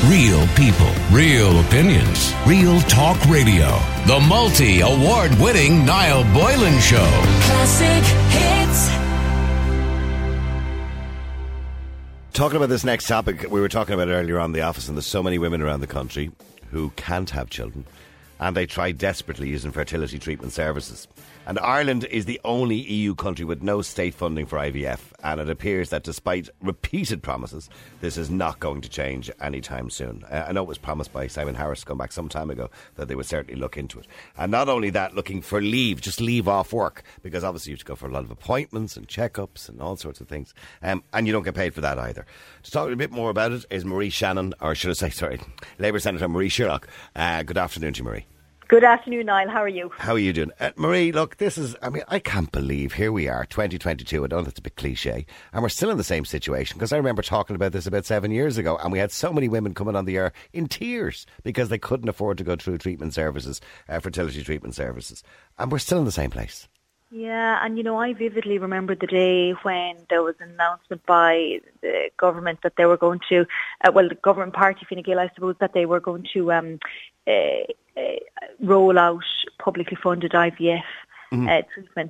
Real people, real opinions, Real Talk Radio. The multi-award-winning Niall Boylan Show. Classic hits. Talking about this next topic, we were talking about it earlier on in the office, and there's so many women around the country who can't have children, and they try desperately using fertility treatment services. And Ireland is the only EU country with no state funding for IVF, and it appears that despite repeated promises, this is not going to change anytime soon. I know it was promised by Simon Harris to come back some time ago that they would certainly look into it. And not only that, looking for leave, just leave off work, because obviously you have to go for a lot of appointments and checkups and all sorts of things, and you don't get paid for that either. To talk a bit more about it is Marie Shannon, or should I say, Labour Senator Marie Sherlock. Good afternoon to you, Marie. Good afternoon, Niall. How are you? How are you doing? Marie, look, I can't believe here we are, 2022. I know that's a bit cliche, and we're still in the same situation, because I remember talking about this about 7 years ago, and we had so many women coming on the air in tears because they couldn't afford to go through treatment services, fertility treatment services. And we're still in the same place. Yeah, and I vividly remember the day when there was an announcement by the government that they were going to, the government party, Fine Gael, I suppose, that they were going to roll out publicly funded IVF treatment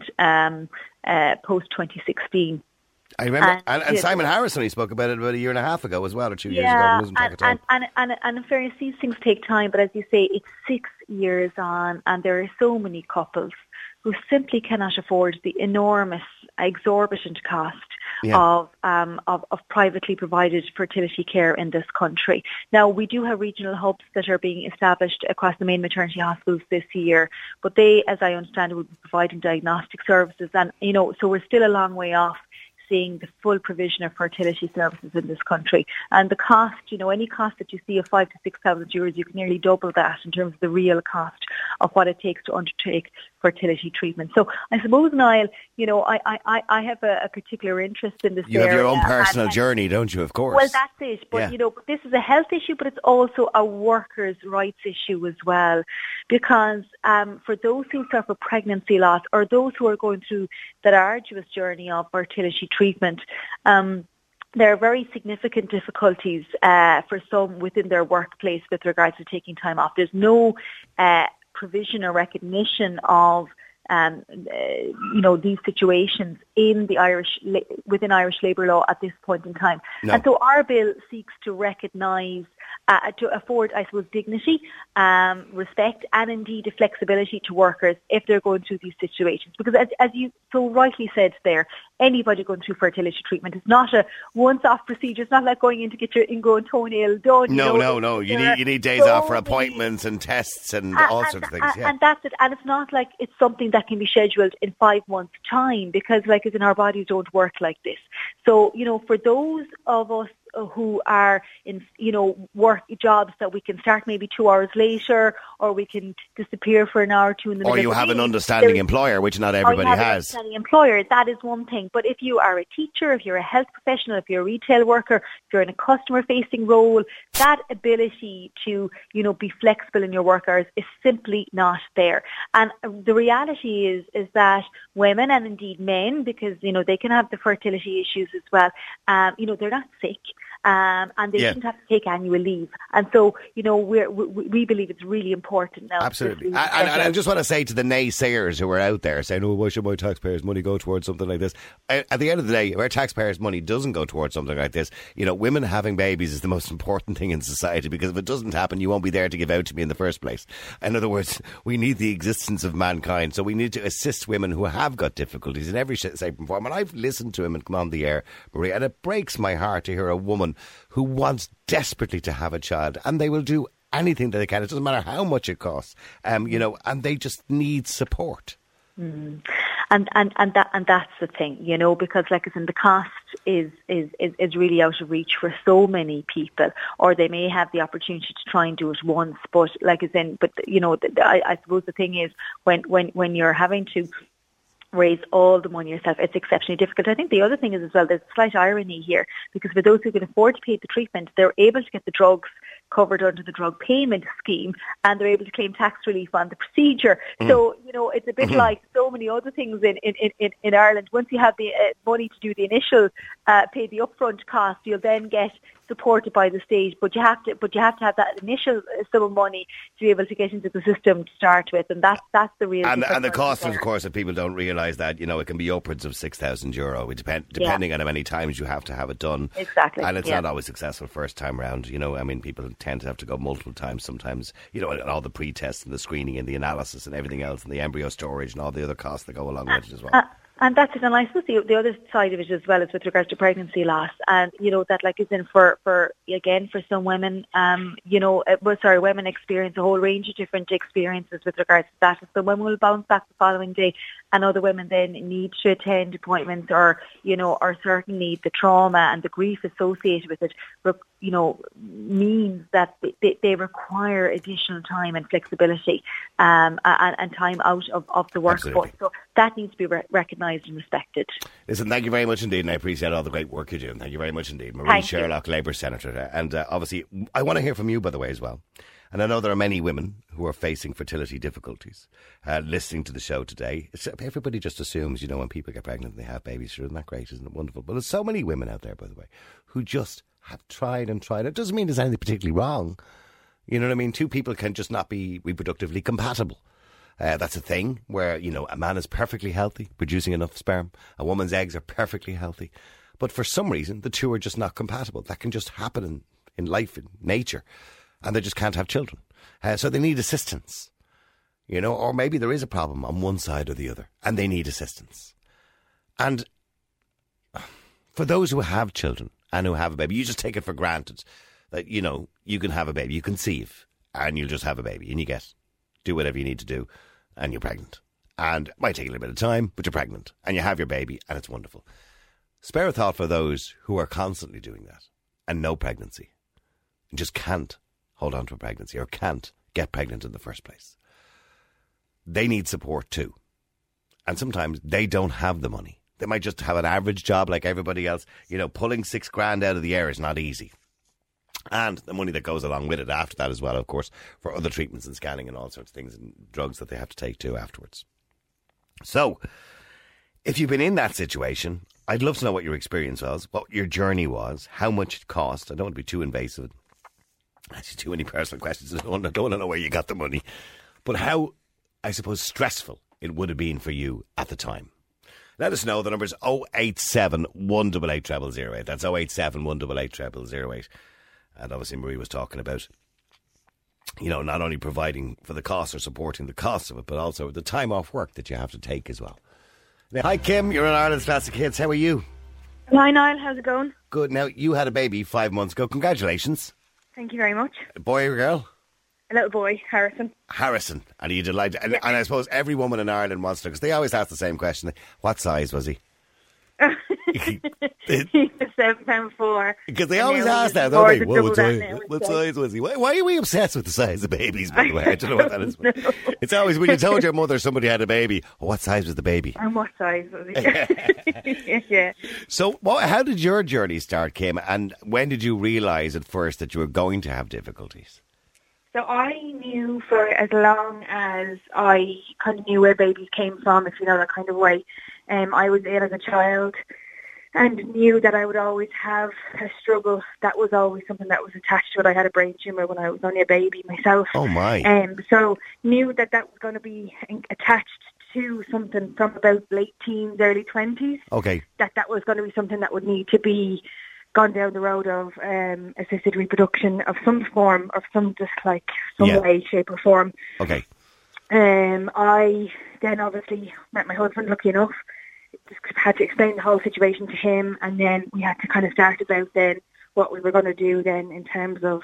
post 2016. I remember, and Simon Harris only spoke about it about a year and a half ago as well, or 2 years ago. And in fairness, these things take time, but as you say, it's 6 years on, and there are so many couples who simply cannot afford the enormous, exorbitant cost of privately provided fertility care in this country. Now, we do have regional hubs that are being established across the main maternity hospitals this year, but they, as I understand it, will be providing diagnostic services, and so we're still a long way off seeing the full provision of fertility services in this country. And the cost, any cost that you see of 5,000 to 6,000 euros, you can nearly double that in terms of the real cost of what it takes to undertake fertility treatment. So I suppose, Niall, I have a particular interest in this area. You have your own personal journey, don't you, of course? Well, that's it. But, but this is a health issue, but it's also a workers' rights issue as well. Because for those who suffer pregnancy loss, or those who are going through that arduous journey of fertility treatment, there are very significant difficulties for some within their workplace with regards to taking time off. There's no provision or recognition of these situations in the within Irish labour law at this point in time. No. And so our bill seeks to recognise, to afford, I suppose, dignity, respect, and indeed a flexibility to workers if they're going through these situations. Because as you so rightly said there, anybody going through fertility treatment is not a once-off procedure. It's not like going in to get your ingrown toenail done. No. You need days off for appointments and tests and all sorts of things. And that's it. And it's not like it's something that can be scheduled in 5 months' time, because as in our bodies don't work like this. So, for those of us who are in, work jobs that we can start maybe 2 hours later, or we can disappear for an hour or two in the middle of the day. Or you have an understanding employer, which not everybody has. An understanding employer, that is one thing. But if you are a teacher, if you're a health professional, if you're a retail worker, if you're in a customer-facing role, that ability to, be flexible in your work hours is simply not there. And the reality is that women, and indeed men, because, they can have the fertility issues as well, they're not sick. And they shouldn't have to take annual leave. And so, we believe it's really important now. Absolutely. And I just want to say to the naysayers who are out there saying, why should my taxpayers' money go towards something like this? At the end of the day, our taxpayers' money doesn't go towards something like this. Women having babies is the most important thing in society, because if it doesn't happen, you won't be there to give out to me in the first place. In other words, we need the existence of mankind. So we need to assist women who have got difficulties in every shape and form. And I've listened to him and come on the air, Maria, and it breaks my heart to hear a woman who wants desperately to have a child, and they will do anything that they can. It doesn't matter how much it costs, and they just need support. Mm. And that's the thing, because the cost is really out of reach for so many people, or they may have the opportunity to try and do it once, but I suppose the thing is when you're having to raise all the money yourself, it's exceptionally difficult. I think the other thing is as well, there's a slight irony here, because for those who can afford to pay the treatment, they're able to get the drugs covered under the drug payment scheme, and they're able to claim tax relief on the procedure. So, it's a bit like so many other things in Ireland. Once you have the money to do the initial, pay the upfront cost, you'll then get supported by the state, but you have to have that initial sum of money to be able to get into the system to start with, and that's the real. And the cost, of course, that people don't realise that it can be upwards of €6,000. Depending on how many times you have to have it done. Exactly, and it's not always successful first time round. People tend to have to go multiple times sometimes. And all the pre-tests and the screening and the analysis and everything else, and the embryo storage and all the other costs that go along with it as well. And that's it. And I suppose the other side of it as well is with regards to pregnancy loss. And, that is in for some women, women experience a whole range of different experiences with regards to that. Some women will bounce back the following day, and other women then need to attend appointments or certainly the trauma and the grief associated with it, means that they require additional time and flexibility and time out of the workforce. So that needs to be recognised and respected. Listen, thank you very much indeed, and I appreciate all the great work you do. Thank you very much indeed. Marie Sherlock, Labour Senator. And obviously, I want to hear from you, by the way, as well. And I know there are many women who are facing fertility difficulties listening to the show today. Everybody just assumes, when people get pregnant and they have babies, sure, isn't that great? Isn't it wonderful? But there's so many women out there, by the way, who just have tried and tried. It doesn't mean there's anything particularly wrong. You know what I mean? Two people can just not be reproductively compatible. That's a thing where, a man is perfectly healthy, producing enough sperm. A woman's eggs are perfectly healthy. But for some reason, the two are just not compatible. That can just happen in life, in nature. And they just can't have children. So they need assistance. Or maybe there is a problem on one side or the other, and they need assistance. And for those who have children and who have a baby, you just take it for granted that, you can have a baby, you conceive, and you'll just have a baby, and you do whatever you need to do, and you're pregnant. And it might take a little bit of time, but you're pregnant, and you have your baby, and it's wonderful. Spare a thought for those who are constantly doing that, and no pregnancy, and just can't hold on to a pregnancy, or can't get pregnant in the first place. They need support too. And sometimes they don't have the money. They might just have an average job like everybody else. Pulling $6,000 out of the air is not easy. And the money that goes along with it after that as well, of course, for other treatments and scanning and all sorts of things and drugs that they have to take too afterwards. So, if you've been in that situation, I'd love to know what your experience was, what your journey was, how much it cost. I don't want to be too invasive. Actually, too many personal questions. I don't want to know where you got the money. But how, I suppose, stressful it would have been for you at the time. Let us know. The number is 087 188 0008. That's 087 188 0008. And obviously Marie was talking about, not only providing for the cost or supporting the cost of it, but also the time off work that you have to take as well. Now, hi, Kim. You're in Ireland's Classic Hits. How are you? Hi, Niall. How's it going? Good. Now, you had a baby 5 months ago. Congratulations. Thank you very much. A boy or girl? A little boy, Harrison. Harrison. And are you delighted? And I suppose every woman in Ireland wants to, because they always ask the same question. What size was he? He was 7'4". Because they always ask that, don't they? What size was he? Why are we obsessed with the size of babies, by the way? I don't know what that is. It's always when you told your mother somebody had a baby, what size was the baby? And what size was he? Yeah. So how did your journey start, Kim? And when did you realise at first that you were going to have difficulties? So I knew for as long as I kind of knew where babies came from, if you know that kind of way. I was ill as a child and knew that I would always have a struggle. That was always something that was attached to it. I had a brain tumour when I was only a baby myself. Oh, my. So knew that was going to be attached to something from about late teens, early 20s. Okay. That was going to be something that would need to be gone down the road of assisted reproduction of some form, of some way, shape or form. Okay. I then obviously met my husband, lucky enough. Just had to explain the whole situation to him, and then we had to kind of start about then what we were going to do then in terms of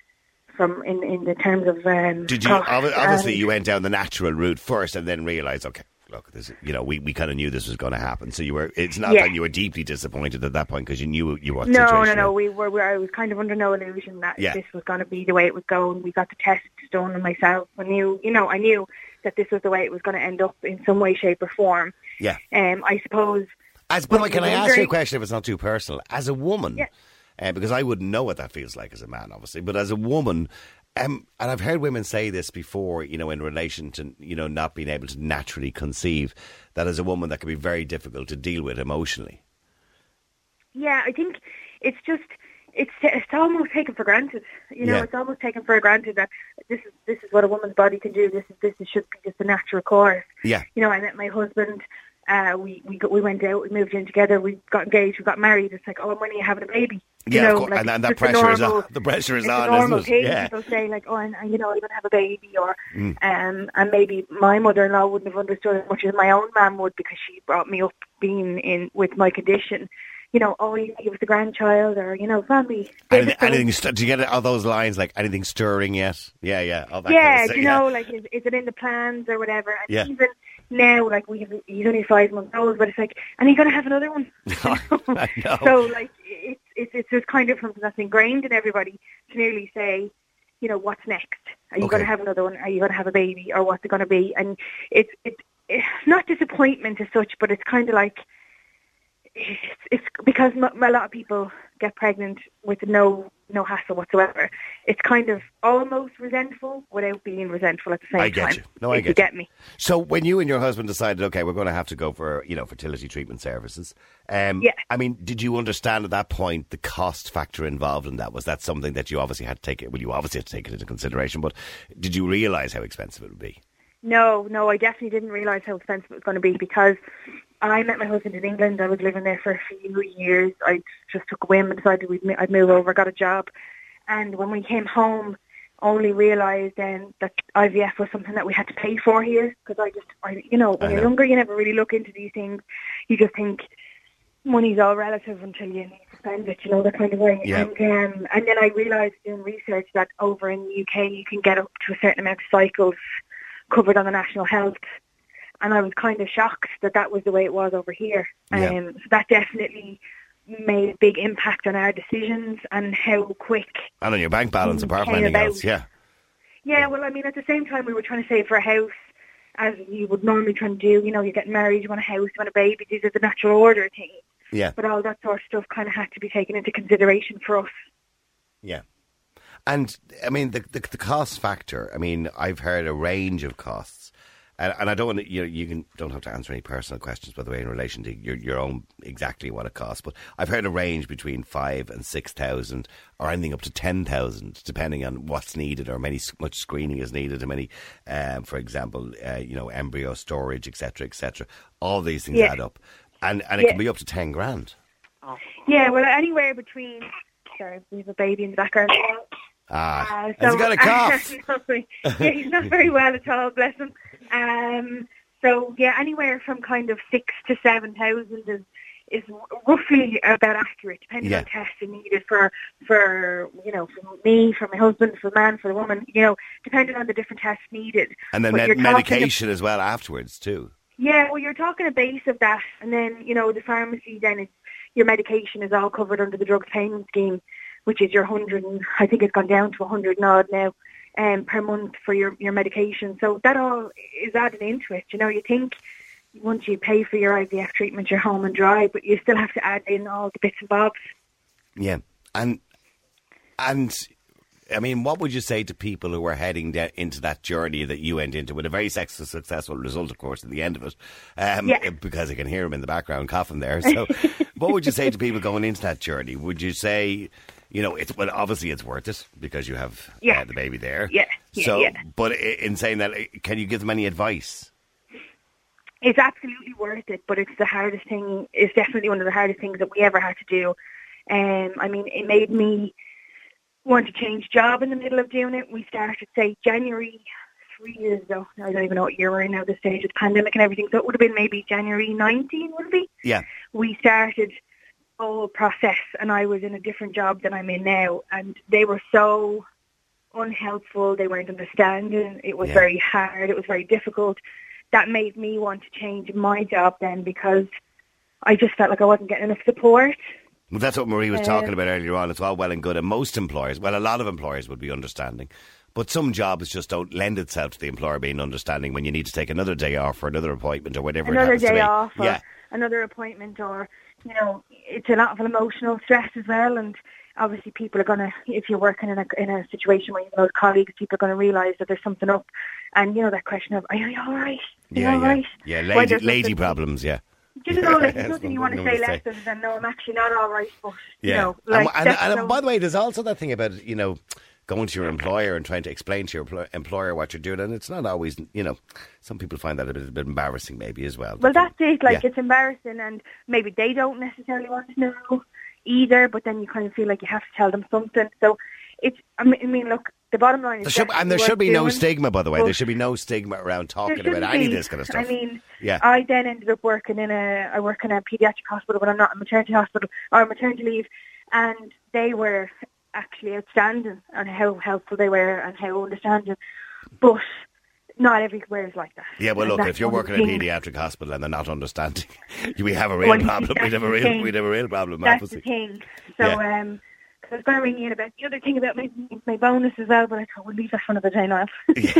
Did you obviously you went down the natural route first and then realised, okay, look, this, we kind of knew this was going to happen. So it's not that you were deeply disappointed at that point because you knew what situation. No. I was kind of under no illusion that this was going to be the way it was going. We got the tests done on myself. I knew that this was the way it was going to end up in some way, shape or form. Yeah. I suppose. By the way, can I ask you a question if it's not too personal? As a woman, because I wouldn't know what that feels like as a man, obviously, but as a woman, and I've heard women say this before, in relation to, not being able to naturally conceive, that as a woman that can be very difficult to deal with emotionally. Yeah, I think it's just, it's almost taken for granted. It's almost taken for granted that this is what a woman's body can do. This should be just a natural course. Yeah. I met my husband. We went out. We moved in together. We got engaged. We got married. It's like, when are you having a baby? Yeah, of course. And that pressure is on. The pressure is on, normal isn't it? Thing. Yeah. People say like, I'm going to have a baby, or and maybe my mother-in-law wouldn't have understood as much as my own mum would, because she brought me up being in with my condition. You give us a grandchild, or family. Anything? Do you get all those lines like anything stirring yet? Yeah. All that yeah, kind of like is it in the plans or whatever? And yeah. even now, like he's only 5 months old, but it's like, and you're going to have another one. I know. So like it's just kind of something that's ingrained in everybody to nearly say, what's next? Are you going to have another one? Are you going to have a baby, or what's it going to be? And it's not disappointment as such, but it's kind of like. It's because a lot of people get pregnant with no hassle whatsoever. It's kind of almost resentful without being resentful at the same time. I get you. No, I get you. You get me. So when you and your husband decided, okay, we're going to have to go for fertility treatment services. I mean, did you understand at that point the cost factor involved in that? Was that something that you obviously had to take it? Well, you obviously had to take it into consideration, but did you realise how expensive it would be? No, I definitely didn't realise how expensive it was going to be, because I met my husband in England. I was living there for a few years. I just took a whim and decided I'd move over, got a job. And when we came home, only realised then that IVF was something that we had to pay for here. Because when you're younger, you never really look into these things. You just think money's all relative until you need to spend it, that kind of way. Yeah. And then I realised doing research that over in the UK you can get up to a certain amount of cycles covered on the National Health, and I was kind of shocked that was the way it was over here. So that definitely made a big impact on our decisions and how quick. And on your bank balance, apart from anything else, yeah. Well, I mean, at the same time, we were trying to save for a house, as you would normally try and do. You're getting married, you want a house, you want a baby. These are the natural order things. Yeah. But all that sort of stuff kind of had to be taken into consideration for us. Yeah. And, I mean, the cost factor, I mean, I've heard a range of costs. And I don't want to, don't have to answer any personal questions, by the way, in relation to your own, exactly what it costs. But I've heard a range between 5,000 and 6,000, or anything up to 10,000, depending on what's needed, or much screening is needed, and many, for example, embryo storage, etc., etc. All these things add up. And it can be up to 10 grand. Yeah, well, anywhere between... Sorry, we have a baby in the background. Has he got a cough? He's not very well at all, bless him. Anywhere from kind of 6,000 to 7,000 is roughly about accurate, depending on testing needed for me, for my husband, for the man, for the woman. Depending on the different tests needed. And then medication as well afterwards too. Yeah, well, you're talking a base of that, and then the pharmacy. Then your medication is all covered under the drugs payment scheme, which is your 100, and I think it's gone down to 100 and odd now, per month for your medication. So that all is added into it. You think once you pay for your IVF treatment, you're home and dry, but you still have to add in all the bits and bobs. Yeah, and I mean, what would you say to people who are heading into that journey that you went into, with a very successful result, of course, at the end of it? Because I can hear him in the background coughing there. So what would you say to people going into that journey? Would you say... obviously it's worth it because you have the baby there. But in saying that, can you give them any advice? It's absolutely worth it, but it's the hardest thing. It's definitely one of the hardest things that we ever had to do. I mean, it made me want to change job in the middle of doing it. We started, say, January 3 years ago. I don't even know what year we're in now, this stage of the pandemic and everything. So it would have been maybe January 19, would it be? Yeah. We started... whole process, and I was in a different job than I'm in now, and they were so unhelpful. They weren't understanding. It was very hard. It was very difficult. That made me want to change my job then, because I just felt like I wasn't getting enough support. Well, that's what Marie was talking about earlier on. It's all well and good, and most employers, well, a lot of employers would be understanding, but some jobs just don't lend itself to the employer being understanding when you need to take another day off or another appointment or whatever another it happens to be. Another day off or another appointment, or it's a lot of emotional stress as well. And obviously people are going to, if you're working in a situation where you have colleagues, people are going to realise that there's something up. And, that question of, are you all right? Are you all right? Yeah, lady problems, you know, like, there's nothing you want to say less than, no, I'm actually not all right, but, you know. Like, and by the way, there's also that thing about, you know, going to your employer and trying to explain to your employer what you're doing, and it's not always, you know, some people find that a bit embarrassing maybe as well. Well, that's it, like, it's embarrassing, and maybe they don't necessarily want to know either, but then you kind of feel like you have to tell them something. So it's, I mean, look, the bottom line is there should be no stigma, by the way. There should be no stigma around talking about any of this kind of stuff. I mean, I then ended up working I work in a paediatric hospital, but I'm not a maternity hospital or maternity leave, and they were actually outstanding on how helpful they were and how understanding, but not everywhere is like that. Yeah, well, look, if you're working in a paediatric hospital and they're not understanding, we have a real problem. We'd have a real problem. That's obviously. The thing. So, I was going to ring you in about the other thing about my bonus as well, but I thought we'll leave that for another day now.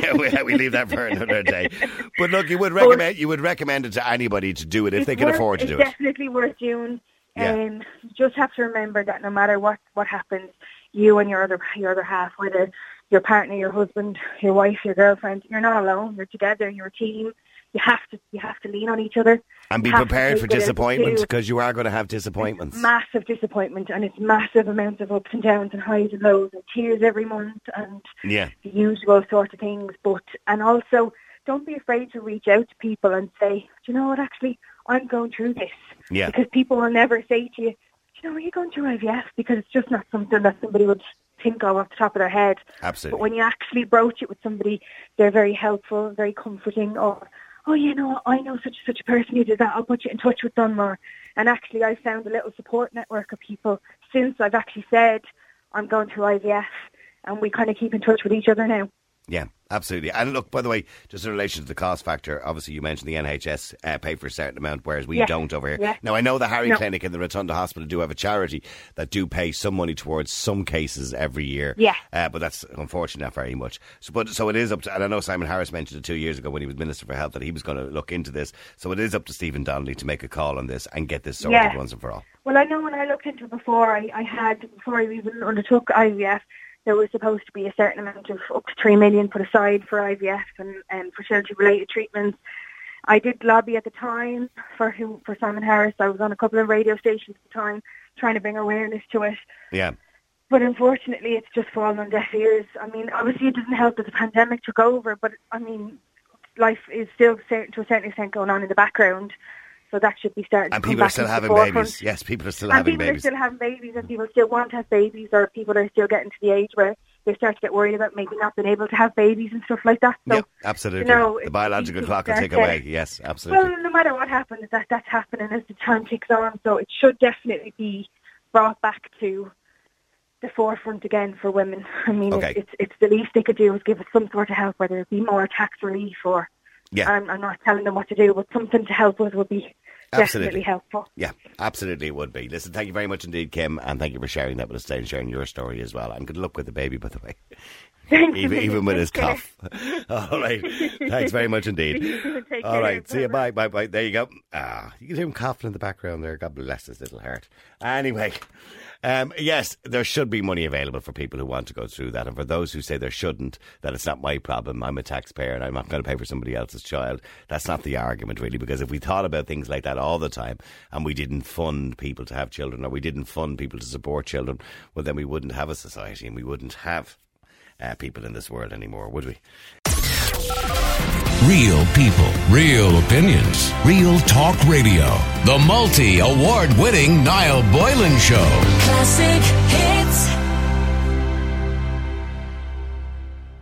we leave that for another day. But look, you would recommend it to anybody to do it if they can afford to do it. It's definitely worth doing. You just have to remember that no matter what happens, you and your other half, whether your partner, your husband, your wife, your girlfriend, you're not alone. You're together. You're a team. You have to lean on each other and be prepared for disappointment, because you are going to have disappointments. Massive disappointment, and it's massive amounts of ups and downs and highs and lows and tears every month and the usual sort of things. And also, don't be afraid to reach out to people and say, do you know what? Actually, I'm going through this. Yeah. Because people will never say to you, do you know, are you going through IVF? Because it's just not something that somebody would think of off the top of their head. Absolutely. But when you actually broach it with somebody, they're very helpful, very comforting. Or, oh, you know, I know such a person who did that. I'll put you in touch with them. And actually, I've found a little support network of people since I've actually said I'm going through IVF, and we kind of keep in touch with each other now. Yeah, absolutely. And look, by the way, just in relation to the cost factor, obviously you mentioned the NHS pay for a certain amount, whereas we don't over here. Yeah. Now, I know the Harry Clinic and the Rotunda Hospital do have a charity that do pay some money towards some cases every year. Yeah. But that's unfortunately not very much. So it is up to, and I know Simon Harris mentioned it 2 years ago when he was Minister for Health, that he was going to look into this. So it is up to Stephen Donnelly to make a call on this and get this sorted once and for all. Well, I know when I looked into it before, before I even undertook IVF, there was supposed to be a certain amount of up to 3 million put aside for IVF and fertility-related treatments. I did lobby at the time for Simon Harris. I was on a couple of radio stations at the time trying to bring awareness to it. Yeah. But unfortunately, it's just fallen on deaf ears. I mean, obviously it doesn't help that the pandemic took over, but I mean, life is still to a certain extent going on in the background. So that should be starting to come back. And people are still having babies. Yes, people are still having babies. And people are still having babies, and people still want to have babies, or people are still getting to the age where they start to get worried about maybe not being able to have babies and stuff like that. So, yeah, absolutely. You know, the biological clock will tick away. Yes, absolutely. Well, no matter what happens, that's happening as the time ticks on. So it should definitely be brought back to the forefront again for women. I mean, it's the least they could do is give us some sort of help, whether it be more tax relief or I'm not telling them what to do, but something to help us would be definitely helpful. Yeah, absolutely it would be. Listen, thank you very much indeed, Kim, and thank you for sharing that with us today and sharing your story as well. And good luck with the baby, by the way. Even with his cough. All right. Thanks very much indeed. All right. See you. Bye. Bye. There you go. You can hear him coughing in the background there. God bless his little heart. Anyway. Yes, there should be money available for people who want to go through that. And for those who say there shouldn't, that it's not my problem, I'm a taxpayer and I'm not going to pay for somebody else's child, that's not the argument really. Because if we thought about things like that all the time and we didn't fund people to have children, or we didn't fund people to support children, well then we wouldn't have a society and we wouldn't have people in this world anymore, would we? Real people, real opinions, Real Talk Radio. The multi-award winning Niall Boylan Show. Classic hits.